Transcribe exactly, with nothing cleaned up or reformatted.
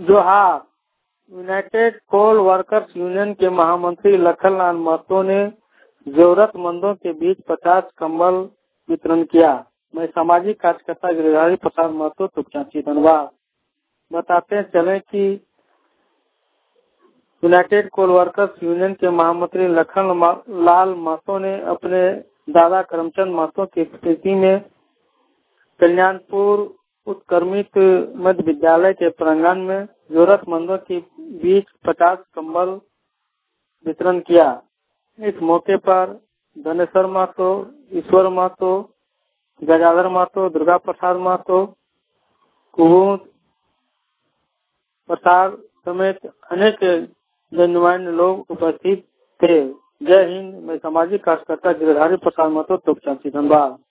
जोहार। यूनाइटेड कोल workers union के महामंत्री लखनलाल महतो ने जरूरतमंदों के बीच पचास कंबल वितरण किया। मैं सामाजिक कार्यकर्ता गिरिधारी प्रसाद महतो तुकचाची धनबाद। बताते चले कि यूनाइटेड कोल वर्कर्स यूनियन के महामंत्री लखनलाल महतो ने अपने दादा करमचंद महतो की स्मृति में कल्याणपुर उत्क्रमित मध्य विद्यालय के प्रांगण में जरूरतमंदों के बीच पचास कंबल वितरण किया। इस मौके पर धनेश्वर महतो, ईश्वर महतो, गजाधर महतो, दुर्गा प्रसाद महतो, कुमुद प्रसाद समेत अनेक गणमान्य लोग उपस्थित थे। जय हिंद। मैं सामाजिक कार्यकर्ता गिरिधारी प्रसाद महतो तुकचाची धनबाद।